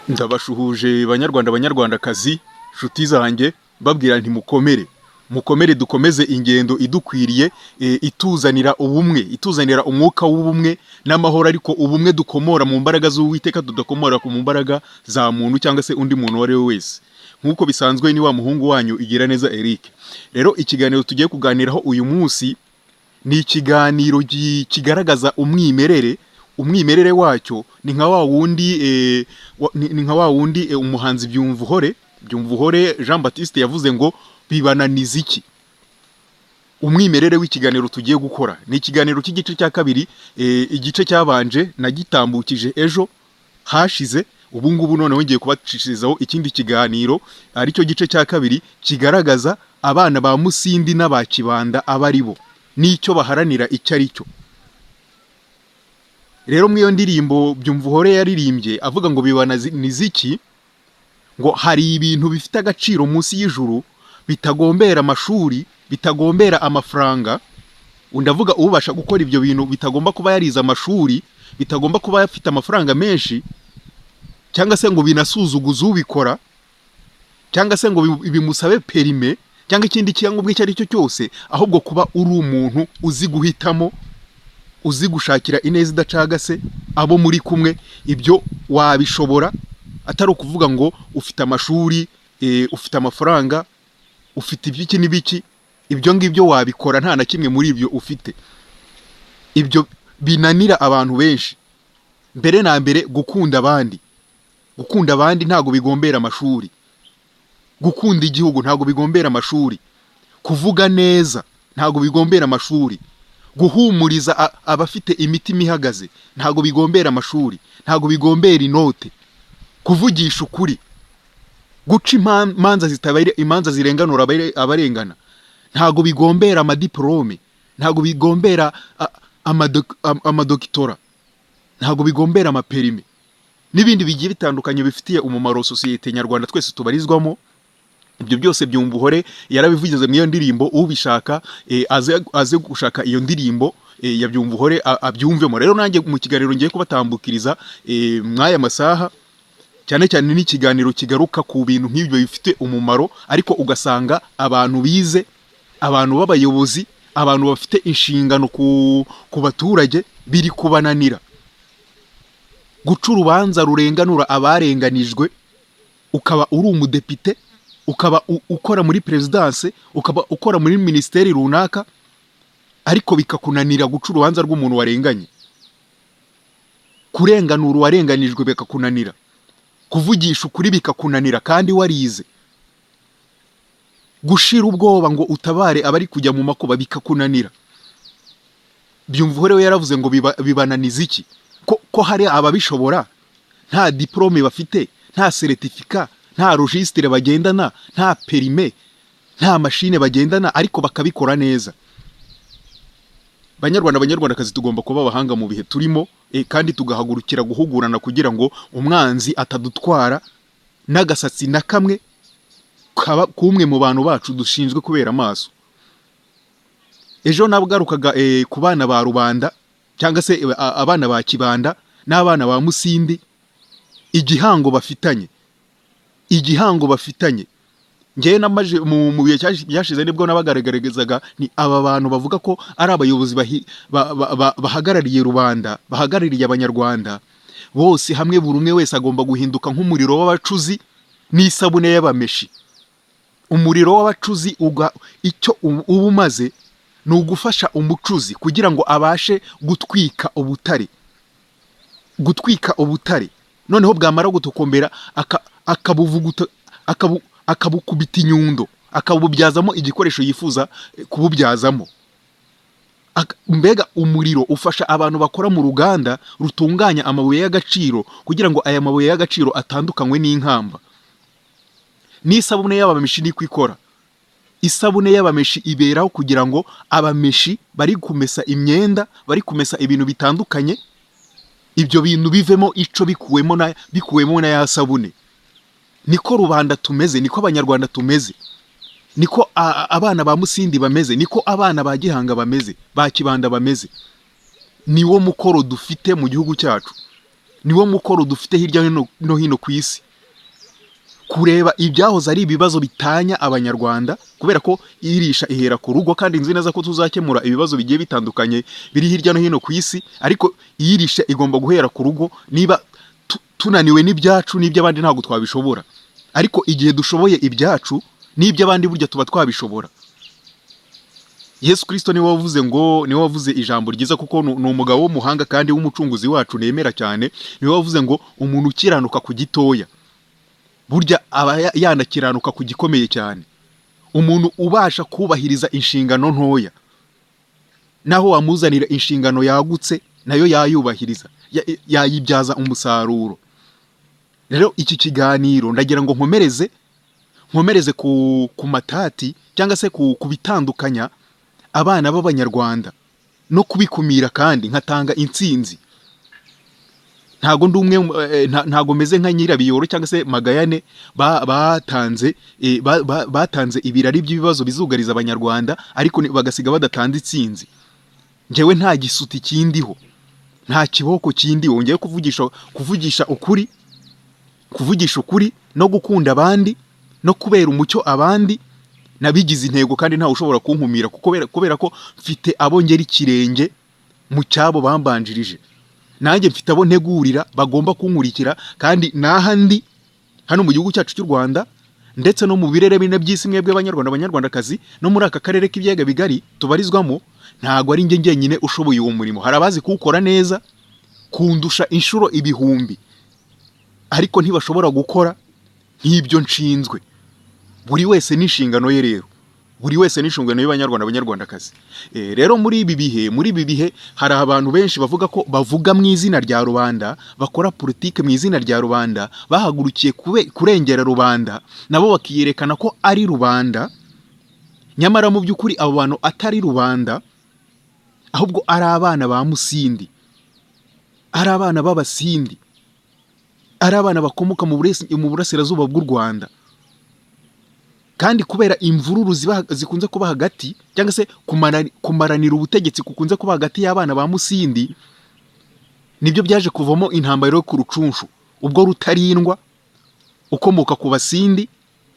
Ndabashuhuje banyarwanda banyarwandakazi nshuti zanjye babwira nti mukomere dukomeze ingendo idukwiriye, ituzanira ubumwe, ituzanira umwuka w'ubumwe n'amahoro, ariko ubumwe dukomora mu mbaraga z'Uwiteka, tudakomora mu mbaraga za muntu cyangwa se undi muntu wari we wese. Nk'uko bisanzwe ni wa muhungu wanyu Igiraneza Eric. Rero ikiganiro tugiye kuganiraho uyu munsi ni ikiganiro kigaragaza umwimerere wacyo. Ni nka wa wundi umuhanzi Byumvuhore Jean Baptiste yavuze ngo bibananiza iki. Umwimerere w'ikiganiro tugiye gukora ni ikiganiro cy'igice cya kabiri. Igice cyabanje nagitambukije ejo hashize, ubu ngubu noneho ngiye kubacishirizaho ikindi kiganiro, aricyo gice cya kabiri kigaragaza abana ba Musindi n'aba Kibanda abari bo n'icyo baharanira icyo ari cyo. Rero mwiyo ndirimbo Byumvuhore yaririmbye avuga ngo bibananiza iki, ngo hari ibintu bifite agaciro munsi y'ijuru bitagombera amashuri, bitagombera amafaranga. Undavuga ubasha gukora ibyo bintu bitagomba kuba yarize amashuri, bitagomba kuba yafite amafaranga menshi, cyangwa se ngo binasuzuguze ubikora, cyangwa se ngo bimusabe perime cyangwa ikindi cyangombwa icyo ari cyo cyose, ahubwo kuba uri umuntu uzi guhitamo, uzi gushakira ineza idacagase abo muri kumwe. Ibyo wabishobora, atari ukuvuga ngo ufite amashuri, ufite amafaranga, ufite ibiki n'ibiki. Ibyo ngibyo wabikora nta na kimwe muri ibyo ufite. Ibyo binanira abantu benshi. Mbere na mbere gukunda abandi ntago bigombera amashuri. Gukunda igihugu ntago bigombera amashuri. Kuvuga neza ntago bigombera amashuri. Guhumuriza abafite imitima ihagaze ntago bigombera amashuri, ntago bigombera inote. Kuvugisha ukuri, guca imanza zirenganura abarengana ntago bigombera amadiplome, ntago bigombera amadokitora, ntago bigombera amaperime n'ibindi bigiye bitandukanye bifitiye umumaro sosiyete nyarwanda twese tubarizwamo. Ibyo byose Byumvuhore yarabivugize mu iyo ndirimbo. Ubishaka aze gushaka iyo ndirimbo ya Byumvuhore abyumvemo. Rero nanjye mu kiganiro ngiye kubatambukiriza mwaya masaha, cyane cyane n'ikiganiro kigaruka ku bintu nk'ibyo bifite umumaro, ariko ugasanga abantu bize, abantu b'abayobozi, abantu bafite inshingano ku baturage biri kubananira. Guca urubanza rurenganura abarenganijwe, ukaba uri umudepite, ukaba ukora muri presidence, ukaba ukora muri ministeri runaka, ariko bikakunanira guca urubanza rw'umuntu warenganye. Kurenganura uwarenganijwe bikakunanira, kuvugisha ukuri bikakunanira kandi warize. Gushira ubwoba ngo utabare abari kujya mu makuba bikakunanira. Byumvuhore we yaravuze ngo bibananiza iki, ko hari ababishobora, nta diplome bafite, nta certificat, nta registre bagendana, nta perime, nta machine bagendana, ariko bakabikora neza. Banyarwandakazi tugomba kuba abahanga mu bihe turimo, kandi tugahagurukira guhugurana kugira ngo umwanzi atadutwara n'agasatsi na kamwe kumwe mu bantu bacu dushinzwe kubera amaso. Ejo nabgarukaga ku bana ba Rubanda cyangwa se abana ba Kibanda n'abana ba Musindi, igihango bafitanye. Ngewe namaje mu bihe byashize nibwo nabagaragarizaga ni aba bantu bavuga ko ari abayobozi bahagarariye rubanda, bahagarariye abanyarwanda bose hamwe. Buri umwe wese agomba guhinduka nk'umuriro w'abacuzi n'isabune y'abameshi. Umuriro w'abacuzi icyo uba umaze ni ugufasha umucuzi kugira ngo abashe gutwika ubutare, noneho bwamara gutokombera akabukubita inyundo, akabubyazamo igikoresho yifuza kububyazamo. Mbega umuriro ufasha abantu bakora mu ruganda rutunganya amabuye y'agaciro kugira ngo aya mabuye y'agaciro atandukanywe n'inkamba. N'isabune y'abameshi niko ikora. Isabune y'abameshi iberaho kugira ngo abameshi bari kumesa imyenda, bari kumesa ibintu bitandukanye, ibyo bintu bivemo ico bikuwemo na ya sabune. Niko rubanda tumeze, niko abanyarwanda tumeze, niko abana ba Musindi bameze, niko abana ba Gihanga bameze, ba Kibanda bameze. Niwo mukoro dufite mu gihugu cyacu. niwo mukoro dufite hirya no hino ku isi, kureba ibyahoze ari ibibazo bitanya abanyarwanda, kubera ko irisha ihera ku rugo, kandi nzi neza ko tuzakemura ibibazo bigiye bitandukanye biri hirya no hino ku isi, ariko iyirisha igomba guhera ku rugo. Niba tunaniwe n'ibyacu n'iby'abandi ntabwo twabishobora, ariko igihe dushoboye ibyacu n'iby'abandi burya tuba twabishobora. Yesu Kristo niwe wavuze ijambo ryiza, kuko ni umugabo w'umuhanga kandi w'umucunguzi wacu nemera cyane. Niwe wavuze ngo umuntu ukiranuka ku gitoya burya aba yanakiranuka ku gikomeye cyane. Umuntu ubasha kubahiriza inshingano ntoya, naho wamuzanira inshingano yagutse nayo yayubahiriza, yayibyaza umusaruro. Rero iki kiganiro ndagira ngo nkomereze ku matati cyangwa se ku bitandukanya abana b'abanyarwanda no kubikumira, kandi nkatanga intsinzi. Ntago meze nka Nyirabiyoro cyangwa se Magayane batanze ibirari by'ibibazo bizugariza abanyarwanda, ariko bagasiga badatanze intsinzi. Njyewe nta gisuti kindiho, nta kiboko kindiho, ngiye kuvugisha ukuri no gukunda abandi no kubera umucyo abandi. Nabigize intego kandi ntawe ushobora kunkumira, kubera ko mfite abo ngera ikirenge mu cyabo bambanjirije. Nanjye mfite abo ntegurira bagomba kunkurikira, kandi nahandi hano mu gihugu cyacu cy'u Rwanda ndetse no mu birere bine by'isi, mwebwe abanyarwandakazi no muri aka karere k'ibiyaga bigari tubarizwamo, ntago ari njye njyenyine ushoboye uwo murimo. Hari abazi kuwukora neza kundusha inshuro ibihumbi, ariko ntibashobora gukora nk'ibyo nshinzwe. Buri wese n'inshingano ye rero, buri wese n'inshingano y'abanyarwandakazi. Rero muri ibi bihe hari abantu benshi bavuga mu izina rya rubanda, bakora politike mu izina rya rubanda, bahagurukiye kurengera rubanda, nabo bakiyerekana ko ari rubanda, nyamara mu by'ukuri abo bantu atari rubanda, ahubwo ari abana ba Musindi, ari abana b'Abasindi, ari abana bakomoka mu burasirazuba bw'u Rwanda. Kandi kubera imvururu zikunze kuba hagati, cyangwa se kumaranira ubutegetsi kukunze kuba hagati y'abana ba Musindi, nibyo byaje kuvamo intambara yo ku Rucunshu, ubwo Rutarindwa ukomoka ku Basindi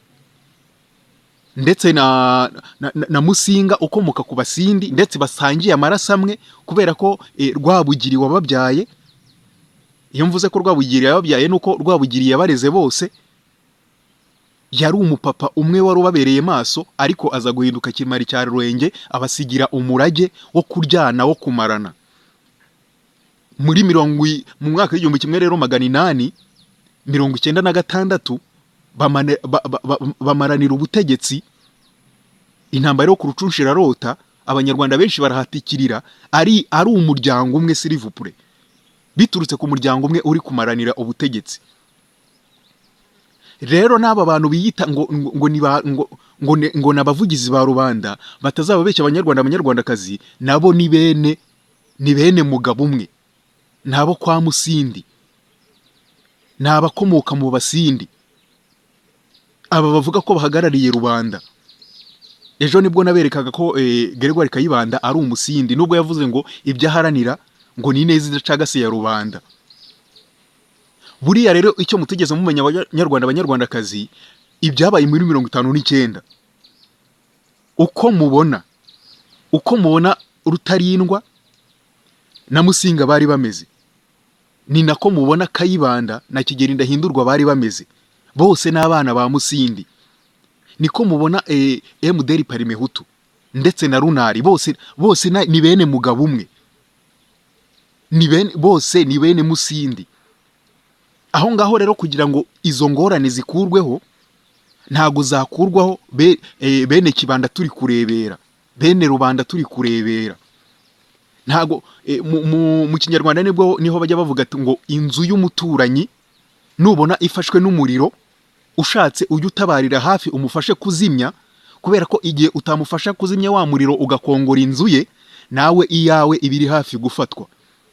ndetse na Musinga ukomoka ku Basindi, ndetse basangiye amaraso amwe, kubera ko Rwabugiri wababyaye. Iyo mvuze ko Rwabugiri yababyaye nuko Rwabugiri yabareze bose, yari umupapa umwe wari ubabereye maso, ariko aza guhinduka Kimari cya Rurenge, abasigira umurage wo kuryana, wo kumarana. Mu mwaka w'igihumbi kimwe rero 896 bamaranira ubutegetsi. Intambara yo ku Rucunshu irarota, abanyarwanda benshi barahatikirira, ari umuryango umwe silivupure, biturutse ku muryango umwe uri kumaranira ubutegetsi. Rero n'aba bantu biyita ngo n'abavugizi ba rubanda, batazababeshya abanyarwandakazi, nabo ni bene mugabo umwe, nabo kwa Musindi, n'abakomoka mu Basindi. Aba bavuga ko bahagarariye rubanda. Ejo nibwo naberekaga ko Gregoire Kayibanda ari Umusindi, nubwo yavuze ngo ibyo aharanira ngo ni neza idacagase ya rubanda. Buriya rero icyo mutegeze mumenya abanyarwandakazi, ibyabaye muri 59, uko mubona Rutarindwa na Musinga bari bameze, ni nako mubona Kayibanda na Kigeli Ndahindurwa bari bameze. Bose n'abana ba Musindi. Niko mubona MDR Parimehutu ndetse na Runari, bose ni bene mugabo umwe, bose ni bene Musindi. Aho ngaho rero kugira ngo izo ngorane zikurweho, ntago zakurwaho bene Kibanda turi kurebera, bene rubanda turi kurebera. Ntago mu Kinyarwanda niho bajya bavuga ngo inzu y'umuturanyi nubona ifashwe n'umuriro, ushatse ujye utabarira hafi umufashe kuzimya, kubera ko igihe utamufasha kuzimya wa muriro ugakongora inzu ye, nawe iyawe ibiri hafi gufatwa.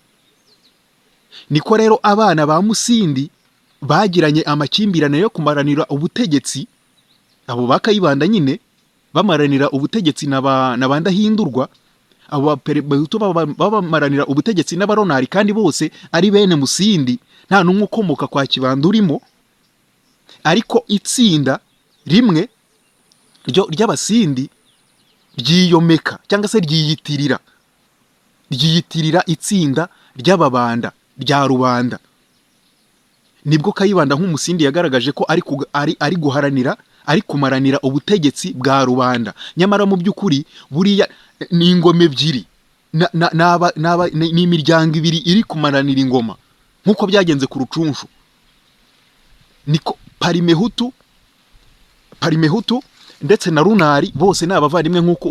Niko rero abana ba Musindi bagiranye amakimbirane yo kumaranira ubutegetsi, abo bakayibanda nyine bamaranira ubutegetsi na Ndahindurwa, abo bahutu babamaranira ubutegetsi n'abaronari kandi bose ari bene Musindi, nta numwe ukomoka kwa Kibanda urimo, ariko itsinda rimwe ry'Abasindi ryiyomeka cyangwa se ryiyitirira itsinda ry'Ababanda rya Rubanda. Nibwo Kayibanda nk'Umusindi yagaragaje ko ari guharanira, ari kumaranira ubutegetsi bwa Rubanda, nyamara mu by'ukuri buriya ni ingoma ebyiri n'imiryango ibiri iri kumaranira ingoma, nk'uko byagenze ku Rucunshu. Niko Parimehutu ndetse na Runari bose ni abavandimwe, nk'uko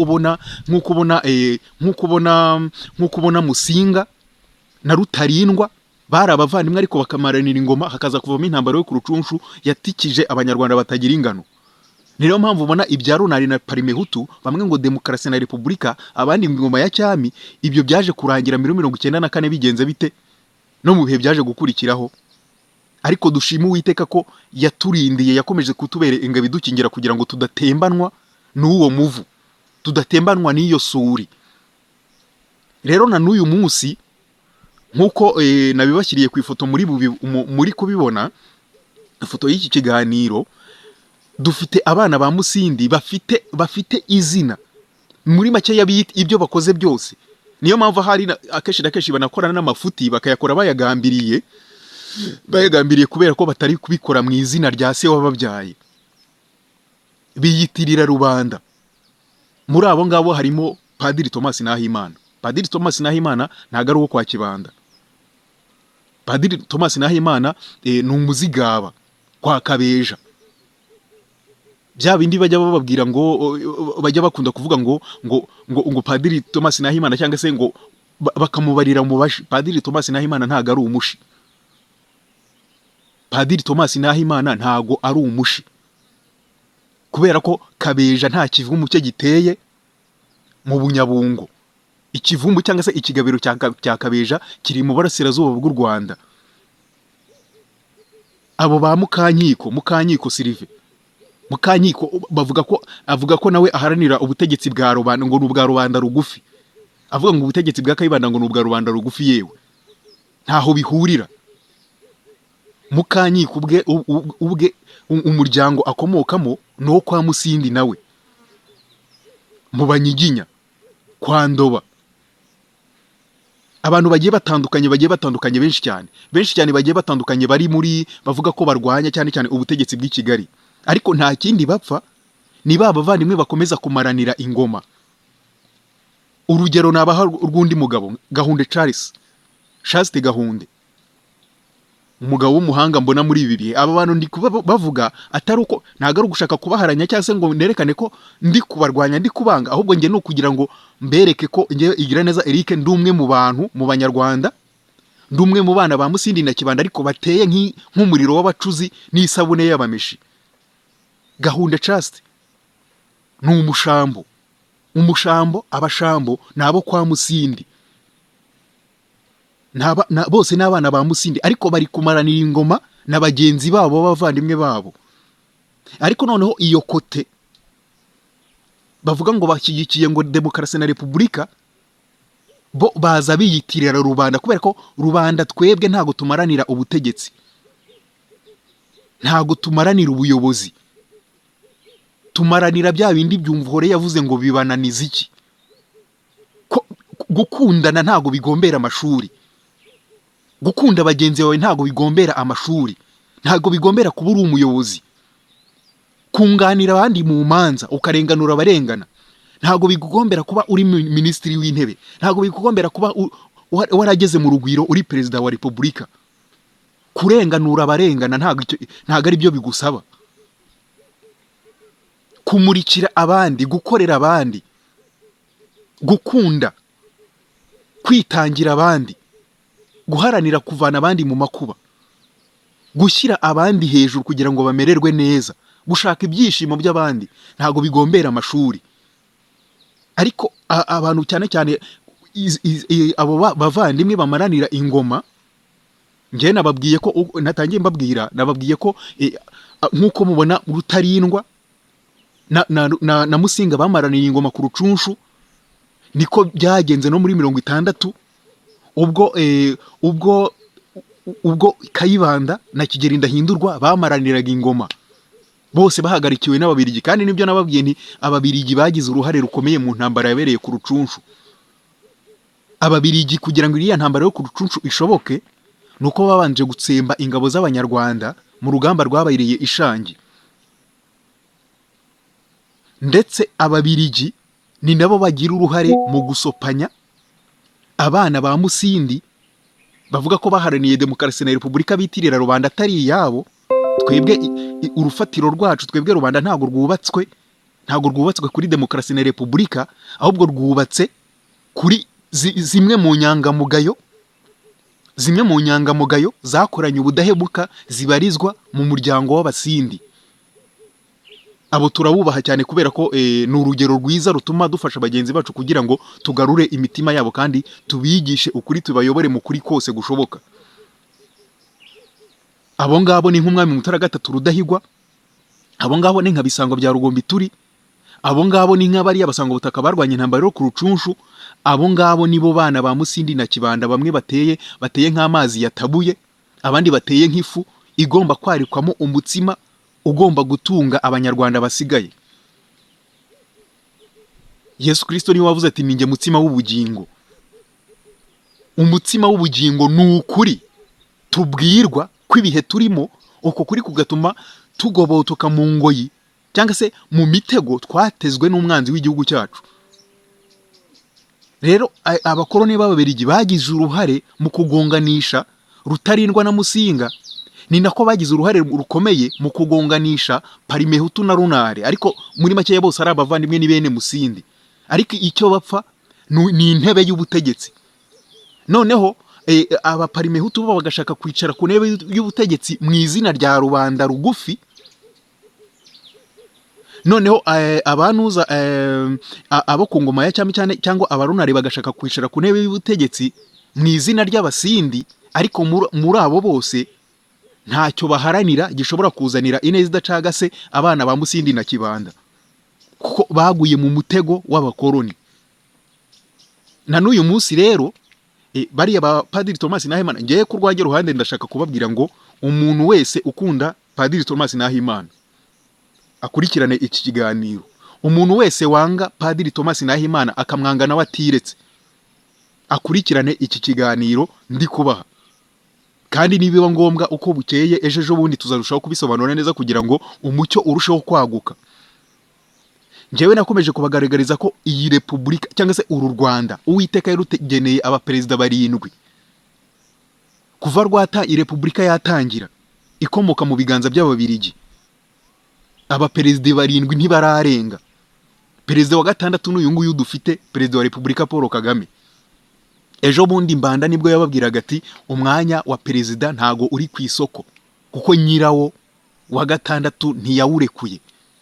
ubona Musinga na Rutarindwa bari abavandimwe ariko bakamaranira ingoma, hakaza kuvamo intambara yo ku Rucunshu yatikije abanyarwanda batagira ingano. Niyo mpamvu ubona ibya Runari na Parimehutu bamwe ngo demokarasi na repubulika, abandi ingoma ya cyami, ibyo byaje kurangira 1994 bigenze bite no mu bihe byaje gukurikiraho. Ariko dushima Uwiteka ko yaturindiye, yakomeje kutubera ingabo idukingira kugira ngo tudatembanwa n'uwo muvu, tudatembanwa n'iyo suri. Rero na n'uyu munsi nkuko nabibashyiriye ku ifoto muri kubibona ifoto y'iki kiganiro, dufite abana ba Musindi bafite izina muri make ibyo bakoze byose. Niyo mpamvu hari akeshi na keshi banakorana n'amafuti bakayakora bayagambiriye kubera ko batari kubikora mu izina rya se wababyaye, biyitirira Rubanda. Muri abo ngabo harimo Padiri Thomas Nahimana. Padiri Thomas Nahimana ntago ari uwo kwa Kibanda. Padiri Thomas Nahimana ni umuzigaba kwa Kabeja. Bya bindi bajya bababwira ngo bajya bakunda kuvuga ngo Padiri Thomas Nahimana cyangwa se ngo bakamubarira mu bashi. Padiri Thomas Nahimana ntago ari umushi. Padiri Thomas Nahimana ntago ari umushi, kubera ko Kabeja nta kivumu cye giteye mu Bunyabungo. Ikivumbu cyangwa se ikigabiro cya Kabeja kiri mu burasirazuba bw'u Rwanda. Abo ba Mukanyiko Sylvain, Mukanyiko avuga ko nawe aharanira ubutegetsi bwa Rubanda, ngo n'ubwa Rubanda rugufi. Avuga ngo ubutegetsi bwa Kayibanda ngo n'ubwa Rubanda rugufi, yewe ntaho bihurira. Mukanyiko ubwe umuryango akomokamo no kwa Musindi, nawe mu Banyiginya kwa Ndoba. Abantu bagiye batandukanye benshi cyane bagiye batandukanye bari muri bavuga ko barwanya cyane ubutegetsi bw'i Kigali, ariko nta kindi bapfa ni bavandimwe bakomeza kumaranira ingoma. Urugero nabaha rw'undi mugabo, Gahunde Charles Gahunde, umugabo w'umuhanga mbona muri ibi bihe. Aba bantu ndi bavuga atari uko ntago ari ugushaka kubaharanya cyangwa se ngo nerekane ko ndi kubarwanya, ndi kubanga, ahubwo nge no kugira ngo mbereke ko nge Igiraneza Eric ndi umwe mu bantu, mu Banyarwanda, ndi umwe mu bana ba Musindi na Kibanda, ariko bateye nk'umuriro w'abacuzi n'isabune y'abameshi. Gahunde Charles ni umushambo, abashambo nabo kwa Musindi, bose n'abana ba Musindi, ariko bari kumaranira ingoma na bagenzi babo b'abavandimwe babo. Ariko noneho iyo kote bavuga ngo bashyigikiye ngo demokarasi na repubulika, bo baza biyitirira Rubanda, kubera ko Rubanda twebwe ntago tumaranira ubutegetsi, ntago tumaranira ubuyobozi, tumaranira bya bindi Byumvuhore yavuze ngo bibananiza iki, gukundana ntago bigombera amashuri, gukunda bagenzi bawe ntago bigombera amashuri, ntago bigombera kuba uri umuyobozi, kunganira abandi mu manza ukarenganura abarengana, ntago bigombera kuba uri minisitiri w'intebe, ntago bigombera kuba warageze mu rugwiro uri perezida wa repubulika. Kurenganura abarengana ntago ari byo bigusaba. Kumurikira abandi, gukorera abandi, gukunda, kwitangira abandi, guharanira kuvana abandi mu makuba, gushyira abandi hejuru kugira ngo bamererwe neza, gushaka ibyishimo by'abandi, ntago bigombera amashuri. Ariko abantu cyane abo bavandimwe bamaranira ingoma, nge nababwiye ko natangiye nababwiye ko nkuko mubona Rutarindwa na Musinga bamaranira ingoma ku Rucunshu, niko byagenze no muri 60 ubwo ubwo Kayibanda na Kigeli Ndahindurwa bamaraniraga ingoma, bose bahagarikiwe n'Ababiligi. Kandi nibyo nababwiye nti Ababiligi bagize uruhare rukomeye mu ntambara yabereye ku Rucunshu. Ababiligi kugira ngo iriya ntambara yo ku Rucunshu ishoboke nuko babanje gutsemba ingabo z'Abanyarwanda mu rugamba rwabayiriye Ishangi. Ndetse Ababiligi ni nabo bagira uruhare mu gusopanya abana ba Musindi bavuga ko baharaniye demokarasi na repubulika bitirira rubanda atari iyabo. Twebwe urufatiro rwacu, twebwe rubanda ntago rwubatswe kuri demokarasi na repubulika, ahubwo rwubatse kuri zimwe mu nyangamugayo zakoranye ubudahemuka zibarizwa mu muryango w'Abasindi. Abo turabubaha cyane kubera ko ni urugero rwiza rutuma dufasha bagenzi bacu kugira ngo tugarure imitima yabo kandi tubigishe ukuri, tubayobore mu kuri kose gushoboka. Abo ngabo ni nk'umwami Mutara III Rudahigwa, abo ngabo ni nka Bisango bya Rugombi turi, abo ngabo ni nk'abari abasango butaka barwanye intambara yo ku Rucunshu, abo ngabo nibo bana ba Musindi na Kibanda, bamwe bateye nk'amazi yatabuye, abandi bateye nk'ifu igomba kwarikwamo umutsima ugomba gutunga Abanyarwanda basigaye. Yesu Kristo niwe wavuze ati ninjye mutsima w'ubugingo. Umutsima w'ubugingo ni ukuri tubwirwa kw'ibihe turimo, uko kuri kugatuma tugobotoka mu ngoyi cyangwa se mu mitego twatezwe n'umwanzi w'igihugu cyacu. Rero abakoloni b'Ababiligi bagize uruhare mu kugonganisha Rutarindwa na Musinga, ni nako bagize uruhare rukomeye mu kugonganisha Parimehutu na Runare, ariko muri make bose ari abavandimwe ni bene Musindi, ariko icyo bapfa ni intebe y'ubutegetsi. Noneho Abaparimehutu bo bagashaka kwicara ku ntebe y'ubutegetsi mu izina rya rubanda rugufi. Noneho abanuza abo ku ngoma ya cyami cyane cyangwa Abarunare bagashaka kwicara ku ntebe y'ubutegetsi mu izina ry'Abasindi, ariko muri abo bose ntacyo baharanira gishobora kuzanira ineza idacagase abana ba Musindi na Kibanda, kuko baguye mu mutego w'abakoloni. Na n'uyu munsi rero bariya ba Padiri Thomas Nahimana, ngiye ku rwage ruhande ndashaka kubabwira ngo umuntu wese ukunda Padiri Thomas Nahimana akurikirane iki kiganiro. Umuntu wese wanga Padiri Thomas Nahimana akamwanga nawe atiretse, akurikirane iki kiganiro ndi kubaha. Kandi nibiba ngombwa uko bukeye ejo bundi tuzarushaho kubisobanura neza kugira ngo umucyo urusheho kwaguka. Njyewe nakomeje kubagaragariza ko iyi repubulika cyangwa se uru Rwanda Uwiteka yarugeneye abaperezida 7 kuva iyi repubulika yatangira ikomoka mu biganza by'Ababiligi. Abaperezida 7 ntibararenga. Perezida wa 6 n'uyu nguyu dufite, perezida wa repubulika Paul Kagame. Ejo bundi Mbanda nibwo yababwiraga ati umwanya wa perezida ntago uri ku isoko kuko nyirawo wa 6 ntiyawurekuye.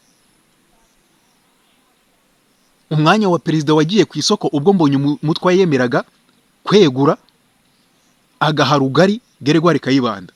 Umwanya wa perezida wagiye ku isoko ubwo Mbonye Umutwa yemeraga kwegura agaha Rugari Gregoire Kayibanda.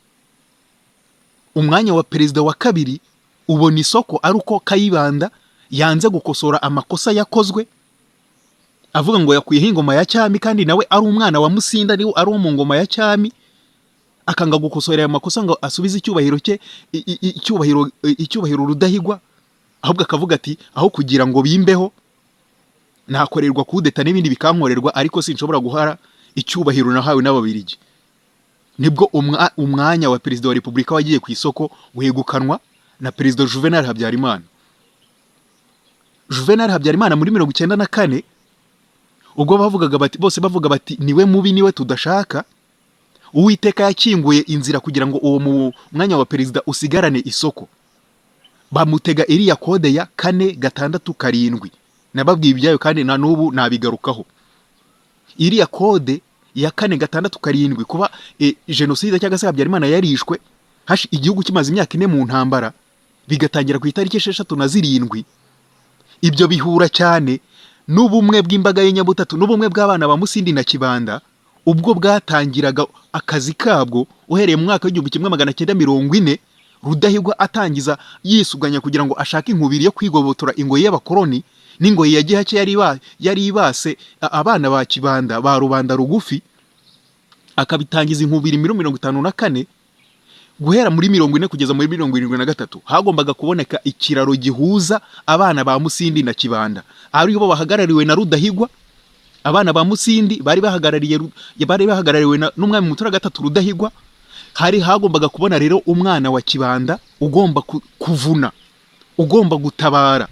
Umwanya wa perezida wa 2 ubona isoko ari uko Kayibanda yanze gukosora amakosa yakozwe, avuga ngo yakwiye ingoma ya cyami kandi nawe ari umwana wa Musinda, ari wo mu ngoma ya cyami, akanga gukosora aya makosa ngo asubize icyubahiro cye, icyubahiro Rudahigwa, ahubwo akavuga ati aho kugira ngo bimbeho nakorerwa kudeta n'ibindi bikankorerwa, ariko sinshobora guhara icyubahiro nahawe n'Ababiligi. Nibwo umwanya wa perezida wa repubulika wagiye ku isoko wegukanwa na perezida Juvenal Habyarimana. Juvenal Habyarimana muri 1994 ubwo bose bavuga bati niwe mubi niwe tudashaka, Uwiteka yakinguye inzira kugira ngo uwo mwanya wa perezida usigarane isoko. Bamutega iriya kode ya 467. Nababwiye ibyayo kandi na n'ubu nabigarukaho. Iriya kode ya 467 kuba genocide cyangwa se Habyarimana yarishwe igihugu kimaze imyaka 4 mu ntambara, bigatangira ku itariki 67. Ibyo bihura cyane n'ubumwe bw'imbaga y'Inyabutatu n'ubumwe bw'abana ba Musindi na Kibanda ubwo bwatangiraga akazi kabwo uhereye mu mwaka w'1940 Rudahigwa atangiza yisuganya kugira ngo ashake inkubiri yo kwigobotora ingoyi y'abakoloni. n'ingoyi ya gihake yari ibase abana ba kibanda ba rubanda rugufi, akabitangiza inkubiri 54 guhera muri 40 kugeza muri 73 hagombaga kuboneka ikiraro gihuza abana ba Musindi na Kibanda, ari bo bahagarariwe na Rudahigwa. Abana ba Musindi bari bahagarariwe n'umwami Mutara gatatu Rudahigwa. Hari hagombaga kubona rero umwana wa Kibanda ugomba kuvuna, ugomba gutabara,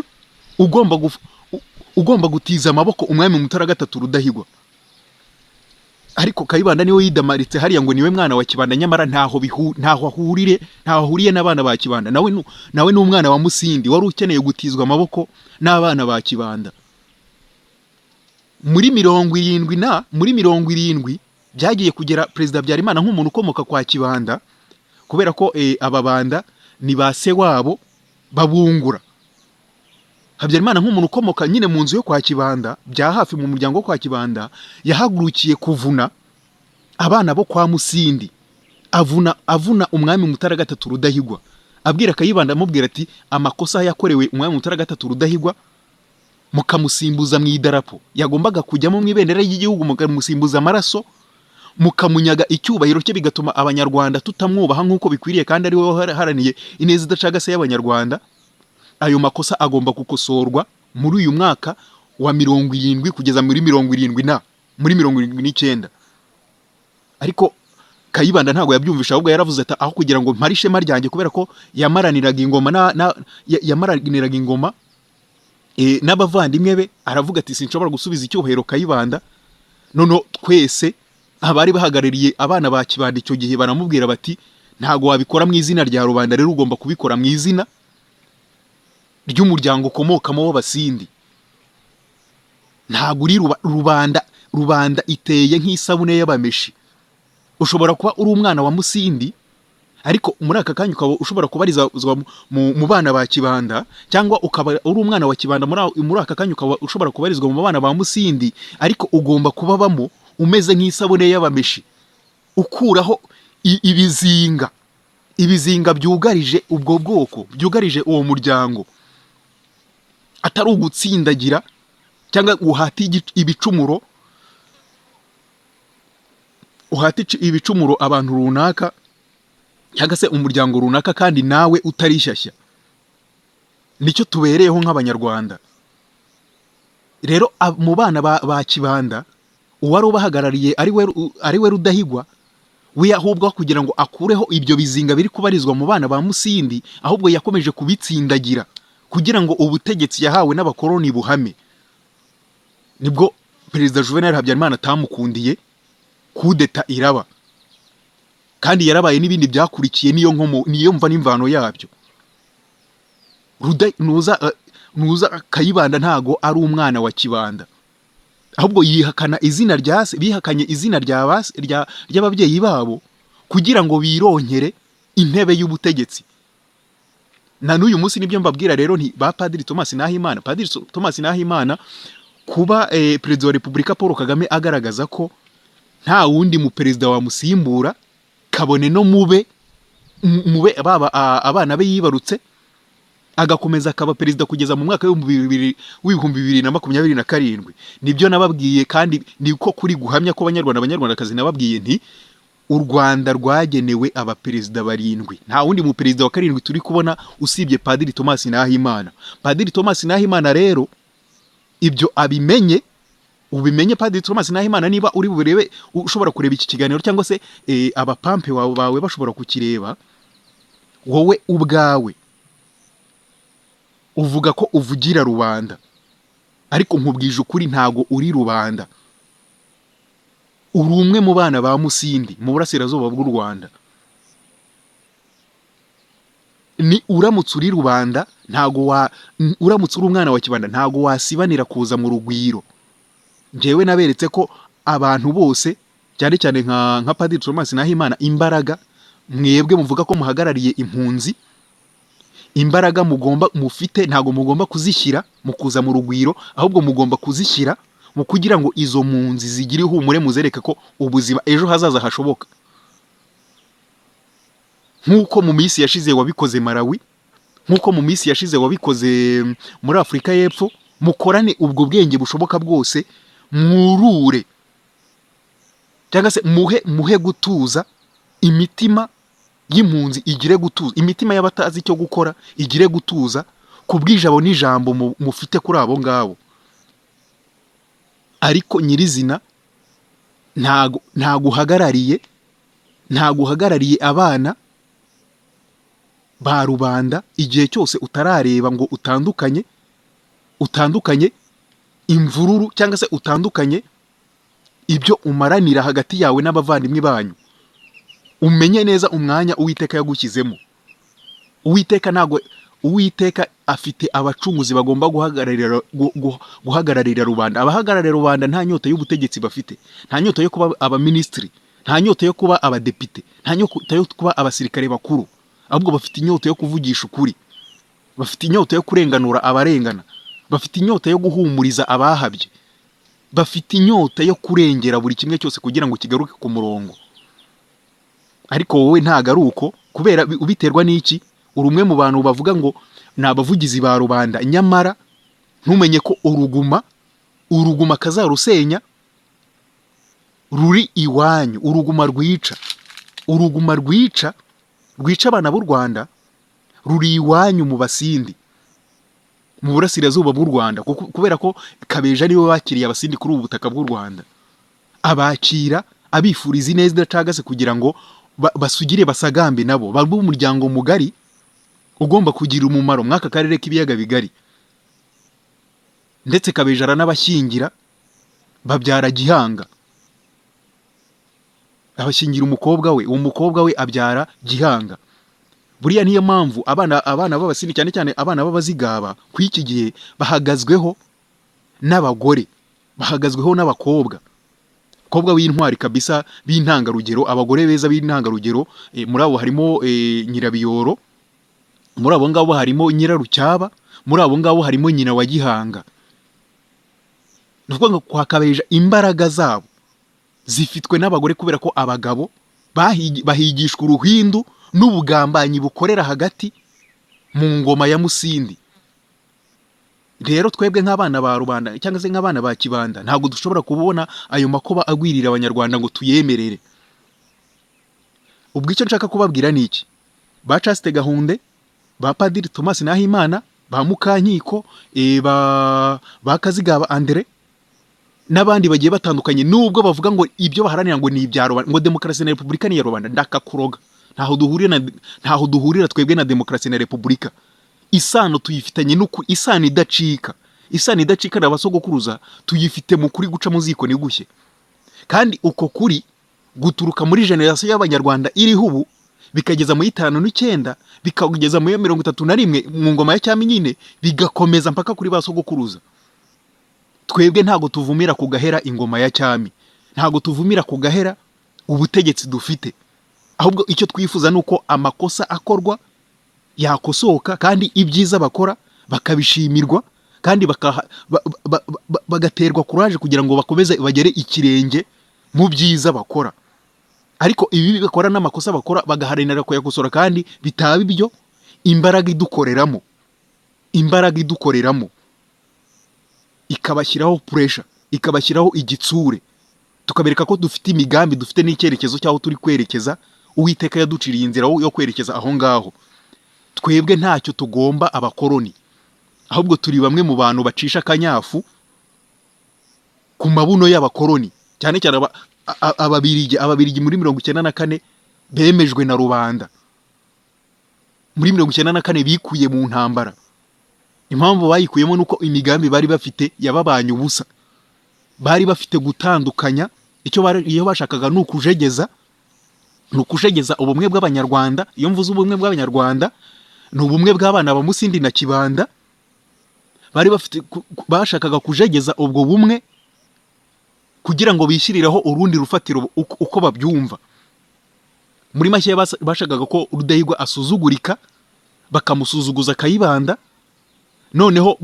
ugomba gutiza amaboko umwami Mutara gatatu Rudahigwa. Ariko Kayibanda niwe yidamaritse hariya ngo niwe mwana wa Kibanda, nyamara ntaho ahuriye n'abana ba Kibanda. Nawe n'umwana wa Musindi wari ukeneye gutizwa amaboko n'abana ba Kibanda. Muri 70 byagiye kugera Perezida Habyarimana nk'umuntu ukomoka kwa Kibanda, kubera ko ababanda ni ba se wabo babungura. Habyarimana nk'umuntu ukomoka nyine mu nzu yo kwa Kibanda, bya hafi mu muryango wo kwa Kibanda, yahagurukiye kuvuna abana bo kwa Musindi, avuna umwami Mutara gatatu Rudahigwa. Abwira Kayibanda, amubwira ati amakosa yakorewe umwami Mutara gatatu Rudahigwa mukamusimbuza mu idarapo, yagombaga kujyamo mu ibendera ry'igihugu, mukamusimbuza amaraso, mukamunyaga icyubahiro cye, bigatuma abanyarwanda tutamwubaha nk'uko bikwiriye, kandi ari we haraniye ineza idacagase y'abanyarwanda. Ayo makosa agomba gukosorwa muri uyu mwaka wa 70 kugeza muri 79. Ariko Kayibanda ntago yabyumvisha, ahubwo yaravuze ati aho kugira ngo mpari ishema ryanjye, kubera ko yamaraniraga ingoma n'abavandimwe be, aravuga ati sinshobora gusubiza icyubahiro Kayibanda. Nono twese abari bahagarariye abana ba Kibanda icyo gihe baramubwira bati ntago wabikora mu izina rya rubanda, rero ugomba kubikora mu izina ry'umuryango ukomokamo w'Abasindi. Ntago uri rubanda iteye nk'isabune y'abameshi. Ushobora kuba uri umwana wa Musindi, ariko muri aka kanya ukaba ushobora kubarizwa mu bana ba Kibanda, cyangwa ukaba uri umwana wa Kibanda muri aka kanya ukaba ushobora kubarizwa mu bana ba Musindi, ariko ugomba kubabamo umeze nk'isabune y'abameshi, ukuraho ibizinga byugarije ubwo bwoko, byugarije uwo muryango, atari ugutsindagira cyangwa uhati ibicumuro abantu runaka cyangwa se umuryango runaka, kandi nawe utarishyashya. Nicyo tubereyeho nk'abanyarwanda. Rero mu bana ba Kibanda, uwari ubahagarariye ari we Rudahigwa, we ahubwo kugira ngo akureho ibyo bizinga biri kubarizwa mu bana ba Musindi, ahubwo yakomeje kubitsindagira kugira ngo ubutegetsi yahawe n'abakoloni buhame. Nibwo Perezida Juvenal Habyarimana atamukundiye, kudeta iraba, kandi yarabaye n'ibindi byakurikiye, niyo mva n'imvano yabyo. Nuza Kayibanda ntago ari umwana wa Kibanda, ahubwo bihakanye izina ry'ababyeyi babo kugira ngo bironkere intebe y'ubutegetsi. Na n'uyu munsi nibyo mbabwira rero nti ba Padiri Thomas Nahimana. Padiri Thomas Nahimana kuba Perezida wa Repubulika Paul Kagame agaragaza ko nta wundi mu perezida wamusimbura, kabone no mube baba abana be yibarutse, agakomeza akaba perezida kugeza mu mwaka w'2027. Nibyo nababwiye, kandi niko kuri guhamya ko abanyarwandakazi nababwiye nti u Rwanda rwagenewe abaperezida 7. Nta wundi mu perezida wa 7 turi kubona usibye Padiri Thomas Nahimana. Padiri Thomas Nahimana rero ibyo ubimenye Padiri Thomas Nahimana, niba uri burebe ushobora kureba iki kiganiro, cyangwa se abapampe bawe bashobora kukireba, wowe ubwawe uvuga ko uvugira rubanda, ariko nkubwije ukuri ntago uri rubanda. Uri umwe mu bana ba Musindi mu burasirazuba bw'u Rwanda. Ni uramutse uri rubanda, uramutse uri umwana wa Kibanda, ntago wasibanira kuza mu rugwiro. Njyewe naberetse ko abantu bose, cyane cyane nka Padiri Thomas Nahimana, imbaraga mwebwe muvuga ko muhagarariye impunzi, imbaraga mufite ntago mugomba kuzishyira mu kuza mu rugwiro, ahubwo mugomba kuzishyira mu kugira ngo izo mpunzi zigire ihumure, muzereke ko ubuzima ejo hazaza hashoboka. Nk'uko mu minsi yashize wabikoze Malawi, nk'uko mu minsi yashize wabikoze muri Afurika y'Epfo, mukorane ubwo bwenge bushoboka bwose, mwurure cyangwa se muhe gutuza imitima y'impunzi, igire gutuza imitima y'abatazi icyo gukora, igire gutuza ku bw'ijabo n'ijambo mufite kuri abo ngabo. Ariko nyirizina ntago uhagarariye abana ba rubanda igihe cyose utarareba ngo utandukanye imvururu cyangwa se utandukanye ibyo umaranira hagati yawe n'abavandimwe banyu. Umenye neza umwanya Uwiteka yagushyizemo. Uwiteka afite abacunguzi bagomba guhagararira rubanda. Abahagararira rubanda nta nyota y'ubutegetsi bafite, nta nyota yo kuba abaminisitiri, nta nyota yo kuba abadepite, nta nyota yo kuba abasirikare bakuru, ahubwo bafite inyota yo kuvugisha ukuri, bafite inyota yo kurenganura abarengana, bafite inyota yo guhumuriza abahabye, bafite inyota yo kurengera buri kimwe cyose kugira ngo kigaruke ku murongo. Ariko wowe ntago ari uko, kubera ubiterwa n'iki? Uri umwe mu bantu bavuga ngo ni abavugizi ba rubanda, nyamara ntumenye ko uruguma kazarusenya ruri iwanyu. Uruguma rwica abana b'u Rwanda ruri iwanyu mu Basindi, mu burasirazuba bw'u Rwanda, kubera ko Kabeja niwe bakiriye Abasindi kuri ubu butaka bw'u Rwanda. Abakira abifuriza ineza idacagase kugira ngo basugire basagambe nabo babe umuryango mugari ugomba kugira umumaro mw'aka karere k'ibiyaga bigari. Ndetse Kabeja aranabashyingira, babyara Gihanga, abashyingira umukobwa we, uwo mukobwa we abyara Gihanga. Buriya niyo mpamvu abana b'Abasindi cyane cyane abana b'Abazigaba ku iki gihe bahagazweho n'abagore, bahagazweho n'abakobwa, abakobwa w'intwari kabisa b'intangarugero, abagore beza b'intangarugero. Muri abo harimo Nyirabiyoro, muri abo ngabo harimo Nyirarucyaba, muri abo ngabo harimo nyina wa Gihanga. Ni ukuvuga ngo kwa Kabeja imbaraga zabo zifitwe n'abagore, kubera ko abagabo bahigishwa uruhindu n'ubugambanyi bukorera hagati mu ngoma ya Musindi. Rero twebwe nk'abana ba rubanda cyangwa se nk'abana ba Kibanda ntabwo dushobora kubona ayo makuba agwirira Abanyarwanda ngo tuyemerere. Ubwo icyo nshaka kubabwira ni iki? Ba Chaste Gahunde, ba Padiri Thomas Nahimana, ba Mukankiko, ba Kazigaba Andre n'abandi bagiye batandukanye, nubwo bavuga ngo ibyo baharanira ngo ni ibya rubanda, ngo demokarasi na repubulika ni ya rubanda, ndakakuroga. Ntaho duhurira twebwe na demokarasi na repubulika. Isano tuyifitanye isano idacika na basogokuruza tuyifite mu kuri guca mu ziko ni gushye. Kandi uko kuri guturuka muri generation y'Abanyarwanda iriho ubu bikageza mu 59 bikageza mu 31 mu ngoma ya cyami nyine, bigakomeza mpaka kuri basogokuruza. Twebwe ntago tuvumira kugahera ingoma ya cyami, ntago tuvumira kugahera ubutegetsi dufite, ahubwo icyo twifuza nuko amakosa akorwa yakosoka, kandi ibyiza bakora bakabishimirwa, kandi bagaterwa courage kugira ngo bakomeze bagere ikirenge mu byiza bakora. Ariko ibi bakora n'amakosa bakora bagaharanira kuyakosora, kandi bitaba ibyo imbaraga idukoreramo ikabashyiraho pressure, ikabashyiraho igitsure, tukabereka ko dufite imigambi, dufite n'icyerekezo cyaho turi kwerekeza. Uwiteka yaduciriye inzira yo kwerekeza aho ngaho. Twebwe ntacyo tugomba abakoroni, ahubwo turi bamwe mu bantu bacisha kanyafu ku mabuno y'abakoroni, cyane cyane ababirigi muri 94 bemejwe na rubanda. Muri 94 bikuye mu ntambara. Impamvu bayikuyemo nuko imigambi bari bafite yababanye ubusa. Bari bafite gutandukanya, iyo bashakaga nukujegeza ubumwe bw'Abanyarwanda. Iyo mvuze ubumwe bw'Abanyarwanda ni ubumwe bw'abana ba Musindi na Kibanda. Bashakaga kujegeza ubwo bumwe kugira ngo bishyiriraho urundi rufatiro uko babyumva. Muri make bashakaga ko Rudahigwa asuzugurika, bakamusuzuguza Kayibanda. Noneho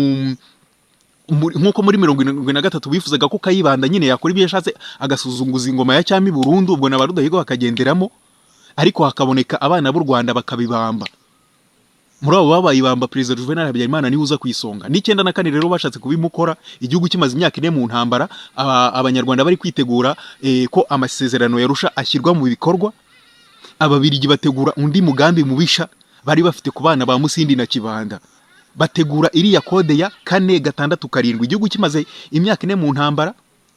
nkuko muri 73 bifuzaga ko Kayibanda nyine yakora ibyo yashatse agasuzunguza ingoma ya cyami burundu, ubwo na Rudahigwa bakagenderamo, ariko hakaboneka abana b'u Rwanda bakabibamba. muri abo babaye ibamba perezida Juvenal Habyarimana niwe uza ku isonga. N'icyenda na kane rero bashatse kubimukora, igihugu kimaze imyaka ine mu ntambara, abanyarwanda bari kwitegura ko amasezerano yarusha ashyirwa mu bikorwa. Ababirigi bategura undi mugambi mubisha bari bafite ku bana ba Musindi na Kibanda, bategura iriya kode ya 4-6-7. Igihugu kimaze imyaka ine mu ntambara,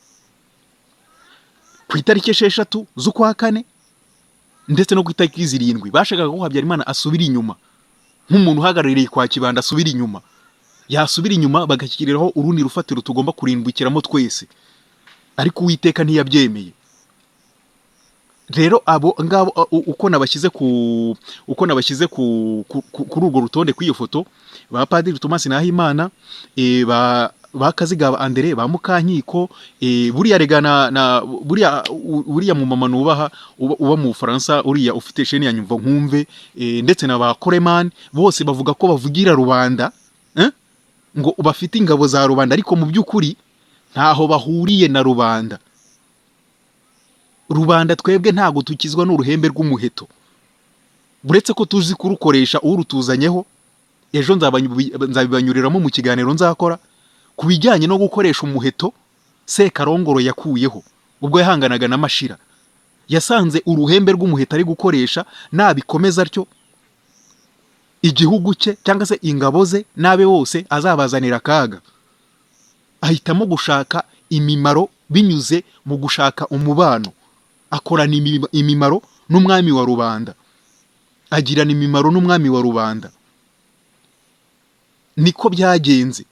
ku itariki 6 z'ukwa kane ndetse no ku itariki 7 bashakaga ko Habyarimana asubira inyuma, nk'umuntu uhagarariye kwa Kibanda asubira inyuma. Yasubira inyuma bagashyiriraho urundi rufatiro tugomba kurimbukiramo twese, ariko Uwiteka ntiyabyemeye. Rero abo ngabo uko nabashyize kuri urwo rutonde kw'iyo foto, ba Padiri Thomas Nahimana, ba Kazigaba Andre, ba Mukankiko, buriya regana na buriya mu mama nubaha uba mu Faransa, uriya ufite sheni ya Nyumva Nkumve, ndetse na ba Coleman, bose bavuga ko bavugira rubanda, ngo bafite ingabo za rubanda, ariko mu by'ukuri ntaho bahuriye na rubanda. Rubanda twebwe ntago tukizwa n'uruhembe rw'umuheto, buretse ko tuzi kurukoresha urutuzanyeho. Ejo nzabibanyuriramo mu kiganiro nzakora ku bijyanye no gukoresha umuheto Sekarongoro yakuyeho ubwo yahanganaga na Mashira. Yasanze uruhembe rw'umuheto ari gukoresha nabikomeza atyo, igihugu cye cyangwa se ingabo ze nabe wose azabazanira akaga. Ahitamo gushaka imimaro binyuze mu gushaka umubano, akorana imimaro n'umwami wa rubanda, agirana imimaro n'umwami wa rubanda. Niko byagenze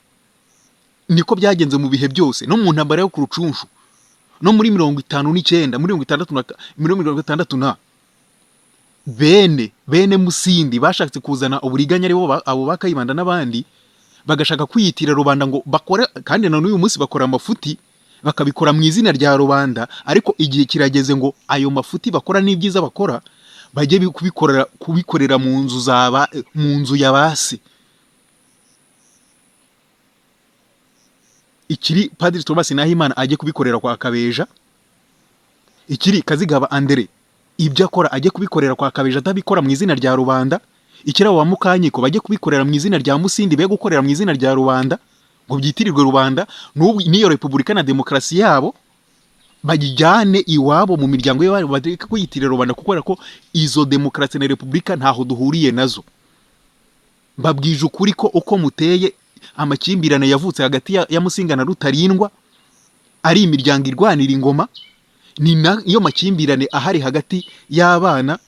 mu bihe byose, no mu ntambara yo ku Rucunshu, no muri 59, muri 60 na bene Musindi bashatse kuzana uburiganya, aribo abo bakayibanda n'abandi, bagashaka kwiyitira rubanda ngo bakora, kandi na n'uyu munsi bakora amafuti, bakabikora mu izina rya rubanda. Ariko igihe kirageze ngo ayo mafuti bakora n'ibyiza bakora bajye kubikorera mu nzu ya base. Ikiri Padiri Thomas Nahimana ajye kubikorera kwa Kabeja, ikiri Kazigaba Andre ibyo akora ajye kubikorera kwa Kabeja atabikora mu izina rya rubanda. Ikira wa Mukankiko bajye kubikorera mu izina rya Musindi, be gukorera mu izina rya rubanda ngo byitirirwe rubanda. N'iyo Repubulika na Demokarasi yabo bagijyane iwabo mu miryango y'abari badeka kuyitirira rubanda, kuko ko izo Demokarasi na Repubulika ntaho duhuriye nazo. Mbabwije ukuri ko uko muteye amakimbirane yavutse hagati ya Musinga na Rutarindwa ari imiryango irwanira ingoma, ni iyo makimbirane ahari hagati y'abana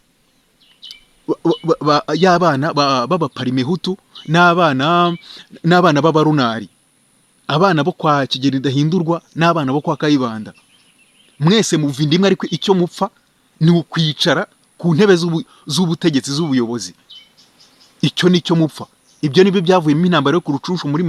b'Abaparimehutu n'abana b'Abarunari, abana bo kwa Kigeli Ndahindurwa n'abana bo kwa Kayibanda. Mwese muvinda imwe, ariko icyo mupfa ni ukwicara ku ntebe z'ubutegetsi z'ubuyobozi. Icyo nicyo mupfa. Ibyo nibyo byavuyemo intambara yo ku Rucunshu muri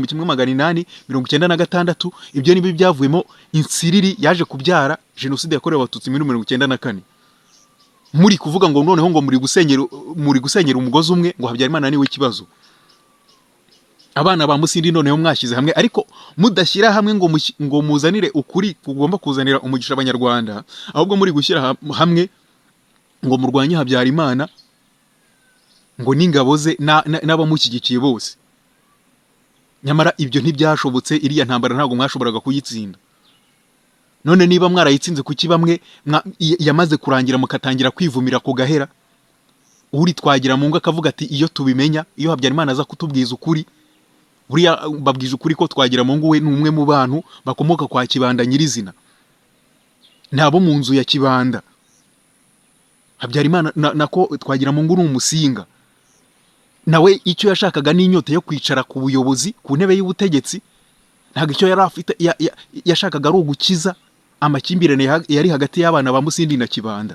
1896. Ibyo nibyo byavuyemo insiriri yaje kubyara jenoside yakorewe Abatutsi muri 1994. Muri kuvuga ngo noneho ngo muri gusenyera umugozi umwe, ngo Habyarimana niwe kibazo. Abana ba Musindi noneho mwashyize hamwe, ariko mudashyira hamwe ngo muzanire ukuri kugomba kuzanira umugisha abanyarwanda, ahubwo muri gushyira hamwe ngo murwanye Habyarimana, ngo n'ingabo ze n'abamushyigikiye bose. Nyamara ibyo ntibyashobotse, iriya ntambara ntabwo mwashoboraga kuyitsinda. None niba mwarayitsinze kuki bamwe yamaze kurangira mukatangira kwivumira ku gahera? Uri Twagiramungu akavuga ati iyo tubimenya, iyo Habyarimana aza kutubwiza ukuri, buriya babwije ukuri ko Twagiramungu we ni umwe mu bantu bakomoka kwa Kibanda nyirizina, ntabo mu nzu ya Kibanda. Habyarimana nako Twagiramungu ni umusinga, nawe icyo yashakaga n'inyota yo kwicara ku buyobozi, ku ntebe y'ubutegetsi. Ntabwo icyo yari afite yashakaga ari ugukiza amakimbirane yari hagati y'abana ba Musindi na Kibanda.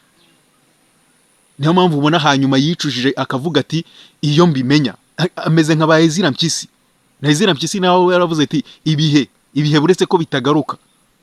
Niyo mpamvu ubona hanyuma yicujije akavuga ati iyo mbimenya, ameze nka Ezira Mpyisi. Na Ezira Mpyisi nawe yaravuze ati ibihe buretse ko bitagaruka.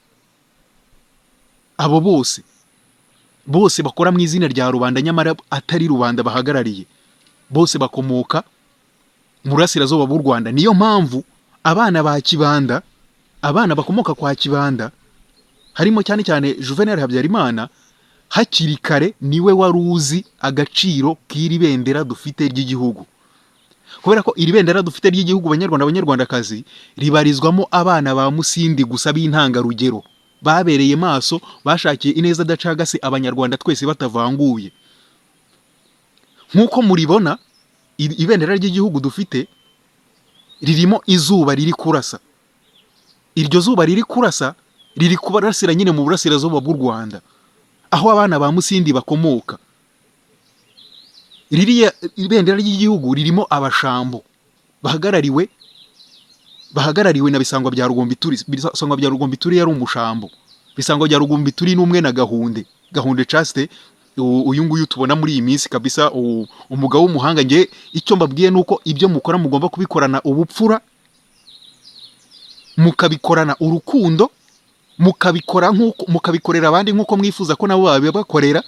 Abo bose bakora mu izina rya rubanda, nyamara atari rubanda bahagarariye. Bose bakomoka mu burasirazuba bw'u Rwanda. Niyo mpamvu abana ba Kibanda, abana bakomoka kwa Kibanda, harimo cyane cyane Juvenal Habyarimana, hakiri kare niwe wari uzi agaciro k'iri bendera dufite ry'igihugu, kubera ko iri bendera dufite ry'igihugu banyarwanda abanyarwandakazi ribarizwamo abana ba Musindi gusa b'intangarugero babereye maso, bashakiye ineza adacagase abanyarwanda twese batavanguye. Nk'uko muribona ibendera ry'igihugu dufite ririmo izuba riri kurasa, iryo zuba riri kurasa riri kubarasira nyine mu burasirazuba bw'u Rwanda, aho abana ba Musindi bakomoka. Ririya ibendera ry'igihugu ririmo abashambo bahagarariwe na Bisangwa bya Rugombituri. Bisangwa bya Rugombituri yari umushambo. Bisangwa bya Rugombituri n'umwe na Gahunde Chaste, uyu nguyu tubona muri iyi minsi kabisa, umugabo w'umuhanga. Nge icyo mbabwiye nuko ibyo mukora mugomba kubikorana ubupfura, mukabikorana urukundo, mukabikorera abandi nk'uko mwifuza ko nabo babibakorera.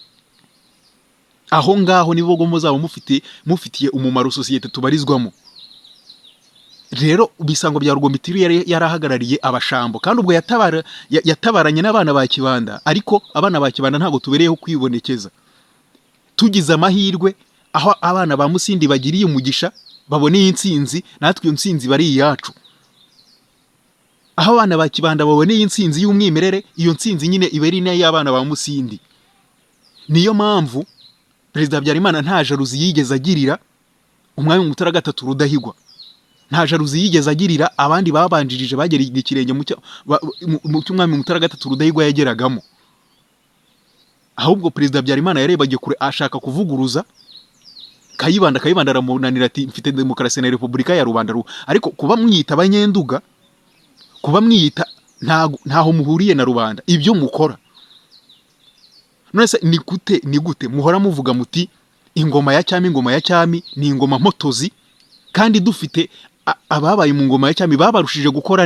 Aho ngaho nibo muzaba mufitiye umumaro sosiyete tubarizwamo. Rero Bisangwa bya Rugombituri yarahagarariye abashambo, kandi ubwo yatabaranye n'abana ba Kibanda, ariko abana ba Kibanda ntabwo tubereyeho kwibonekeza. Tugize amahirwe aho abana ba Musindi bagiriye umugisha baboneye intsinzi, natwe iyo ntsinzi bari iyacu. Aho abana ba Kibanda baboneye intsinzi y'umwimerere, iyo ntsinzi nyine iba ari n'iy'abana ba Musindi. Niyo mpamvu Perezida Habyarimana nta jaruzi yigeze agirira umwami Mutara III Rudahigwa, nta jaruzi yigeze agirira abandi babanjirije bagereye ikirenge mu cy'umwami Mutara III Rudahigwa yageragamo. Ahubwo Perezida Habyarimana yarebagiye kure, ashaka kuvuguruza Kayibanda aramunanira ati mfite demokarasi na repubulika ya rubanda. Ariko kuba mwiyita abanyenduga, kuba mwiyita ntaho muhuriye na rubanda, ibyo mukora none se ni gute muhora muvuga muti ingoma ya cyami ni ingoma mpotozi, kandi dufite ababaye mu ngoma ya cyami babarushije gukora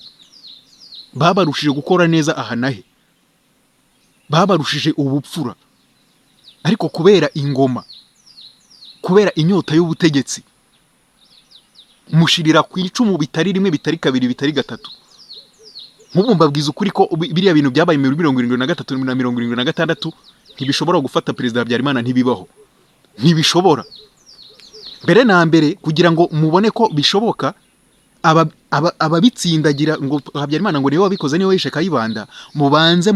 neza aha nahe, babarushije ubupfura. Ariko kubera ingoma, kubera inyota y'ubutegetsi, mushirira ku icumu bitari rimwe, bitari kabiri, bitari gatatu. Nk'ubu mbabwiza ukuri ko biriya bintu byabaye muri 73 na 76 ntibishobora gufata Perezida Habyarimana, ntibishobora. Mbere na mbere kugira ngo mubone ko bishoboka, ababitsindagira ngo Habyarimana ngo niwe wabikoze, niwe yishe Kayibanda, mubanze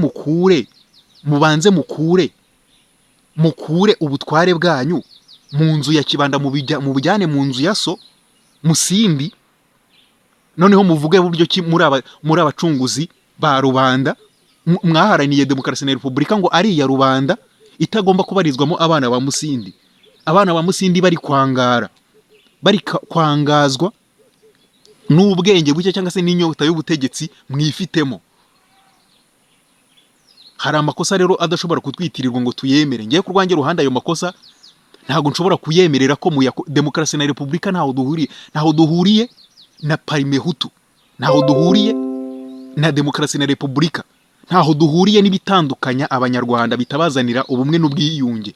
mukure ubutware bwanyu mu nzu ya Kibanda, mu bujyane mu nzu ya so Musindi. Noneho muvuge buryo ki muri abacunguzi ba rubanda mwaharaniye demokarasi na repubulika ngo ari iya rubanda, itagomba kubarizwamo abana ba Musindi. Abana ba Musindi bari kwangazwa n'ubwenge buke cyangwa se n'inyota y'ubutegetsi mwifitemo. Hari amakosa rero adashobora kutwitirirwa ngo tuyemere. Ngiye ku rwanjye ruhande ayo makosa ntago nshobora kuyemerera ko demokarasi na repubulika ntaho duhuriye na parimehutu, ntaho duhuriye na demokarasi na repubulika, ntaho duhuriye n'ibitandukanya abanyarwanda bitabazanira ubumwe n'ubwiyunge.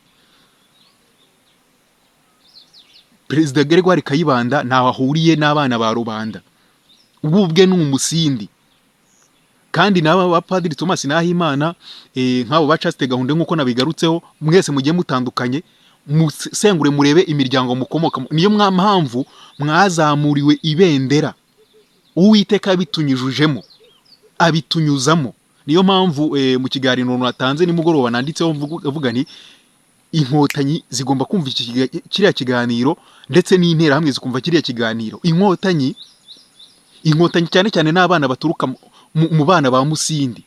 Perezida Gregoire Kayibanda ntaho ahuriye n'abana ba rubanda, ubwe ni Umusindi. Kandi naba ba Padiri Thomas Nahimana nk'abo ba Chaste Gahunde nk'uko nabigarutseho, mwese mugiye mutandukanye, musengure murebe imiryango mukomoka. Niyo mpamvu mwazamuriwe ibendera, Uwiteka bitunyujujemo, abitunyuzamo. Niyo mpamvu mu kiganiro natanze nimugoroba nanditseho mvuga nti inkotanyi zigomba kumva kiriya kiganiro, ndetse n'intera hamwe zikumva kiriya kiganiro. Inkotanyi cyane cyane n'abana baturuka mu bana ba Musindi.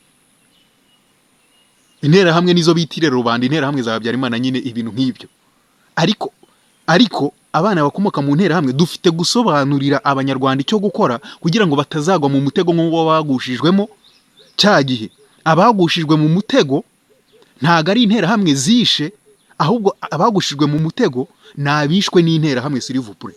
Intera hamwe nizo bitire rubanda, intera hamwe za Habyarimana nyine ibintu nk'ibyo. Ariko abana bakomoka mu ntera hamwe dufite gusobanurira abanyarwanda icyo gukora kugira ngo batazagwa mu mutego nk'uwo bagushijwemo cya gihe. Abagushijwe mu mutego ntago ari intera hamwe zishe, ahubwo abagushijwe mu mutego nabishwe n'intera hamwe sirivupure.